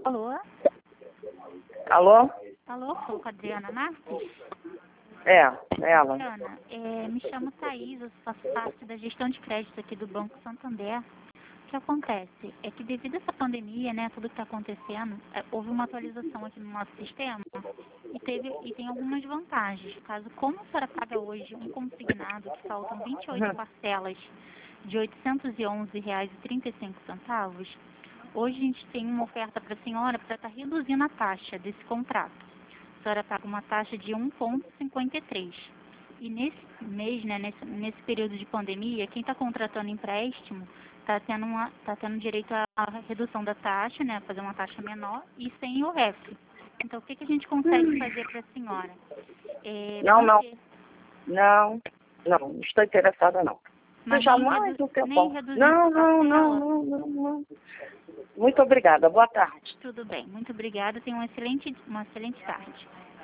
Alô? Alô? Alô, sou com a Adriana Marques? É, ela. Adriana, me chamo Thaís, eu faço parte da gestão de crédito aqui do Banco Santander. O que acontece é que devido a essa pandemia, né, tudo que está acontecendo, houve uma atualização aqui no nosso sistema e tem algumas vantagens. Caso, como a senhora paga hoje um consignado que faltam 28 parcelas de R$ 811,35, hoje a gente tem uma oferta para a senhora para estar reduzindo a taxa desse contrato. A senhora paga uma taxa de 1,53. E nesse mês, né, nesse período de pandemia, quem está contratando empréstimo está tendo direito à redução da taxa, né, fazer uma taxa menor e sem o REF. Então, o que a gente consegue fazer para a senhora? Não estou interessada não. Mas Jamais o que eu posso. reduzir Não. Muito obrigada, boa tarde. Tudo bem, muito obrigada, tenha uma excelente tarde.